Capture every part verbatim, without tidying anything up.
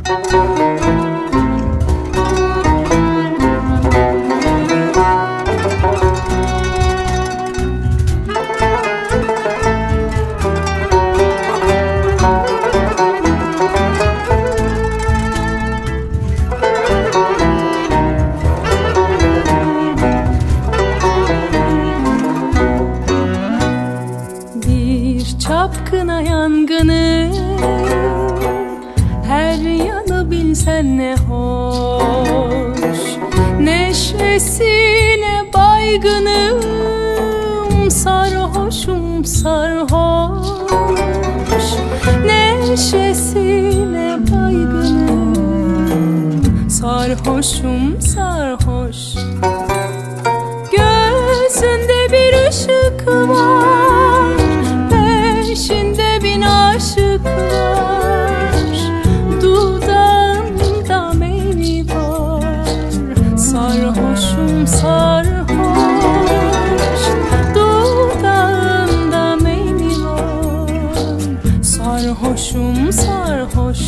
Çapkına yangını her yanı bilsen ne hoş, neşesine baygınım, sarhoşum sarhoş, neşesine baygınım, sarhoşum sarhoş. Gözünde bir ışık var, peşinde bin aşık var, dudağında meyli var, sarhoşum sarhoş, dudağında meyli var, sarhoşum sarhoş.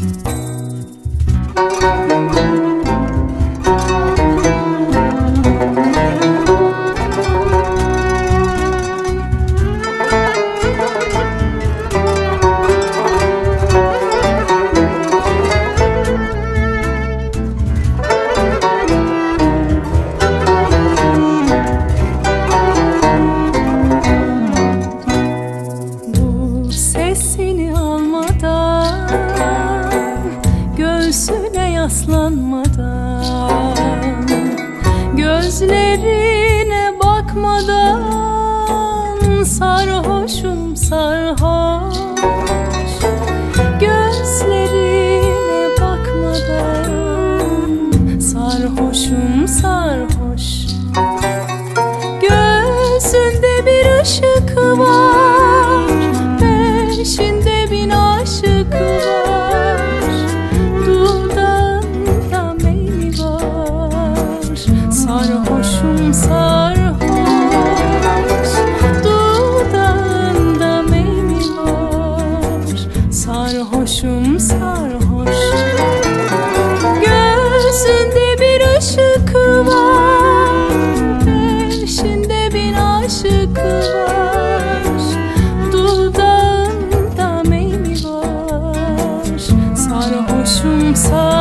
Göğsüne yaslanmadan, gözlerine bakmadan, sarhoşum sarhoş, gözlerine bakmadan, sarhoşum sarhoş. Gözünde bir ışık var, peşinde bin aşık var, dudağında meyli var, sarhoşum sarhoş, dudağında meyli var, sarhoşum sarhoş. Gözünde bir ışık var, peşinde bin aşık var, dudağında meyli var, sarhoşum sarhoş.